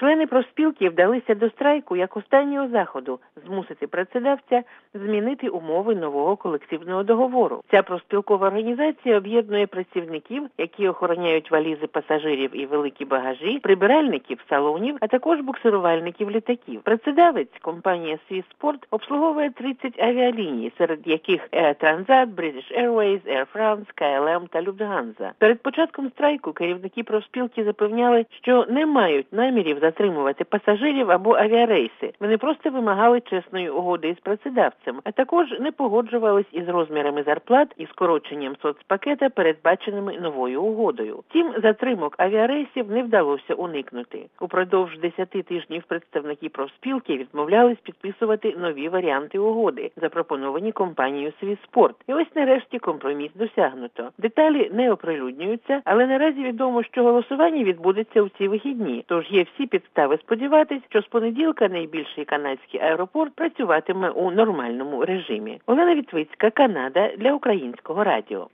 Члени профспілки вдалися до страйку як останнього заходу змусити працедавця змінити умови нового колективного договору. Ця профспілкова організація об'єднує працівників, які охороняють валізи пасажирів і великі багажі, прибиральників салонів, а також буксирувальників літаків. Працедавець, компанія Swissport, обслуговує 30 авіаліній, серед яких Air Transat, British Airways, Air France, KLM та Lufthansa. Перед початком страйку керівники профспілки запевняли, що не мають намірів затримувати пасажирів або авіарейси. Вони просто вимагали чесної угоди із працедавцем, а також не погоджувались із розмірами зарплат і скороченням соцпакета, передбаченими новою угодою. Втім, затримок авіарейсів не вдалося уникнути. Упродовж 10 тижнів представники профспілки відмовлялись підписувати нові варіанти угоди, запропоновані компанією Swissport. І ось нарешті компроміс досягнуто. Деталі не оприлюднюються, але наразі відомо, що голосування відбудеться у ці вихідні. Тож є всі підстави сподіватись, що з понеділка найбільший канадський аеропорт працюватиме у нормальному режимі. Олена Вітвицька, Канада, для Українського радіо.